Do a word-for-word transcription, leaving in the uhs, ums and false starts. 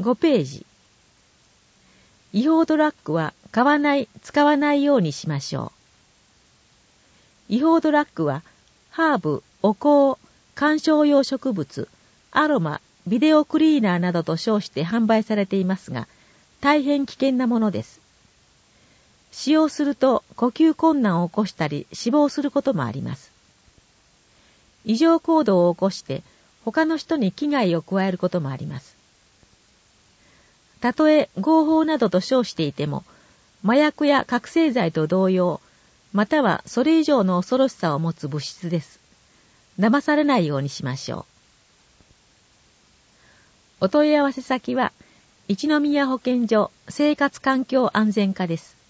ごページ。違法ドラッグは買わない、使わないようにしましょう。違法ドラッグは、ハーブ、お香、観賞用植物、アロマ、ビデオクリーナーなどと称して販売されていますが、大変危険なものです。使用すると呼吸困難を起こしたり死亡することもあります。異常行動を起こして他の人に危害を加えることもあります。たとえ合法などと称していても、麻薬や覚醒剤と同様、またはそれ以上の恐ろしさを持つ物質です。騙されないようにしましょう。お問い合わせ先は、一宮保健所生活環境安全課です。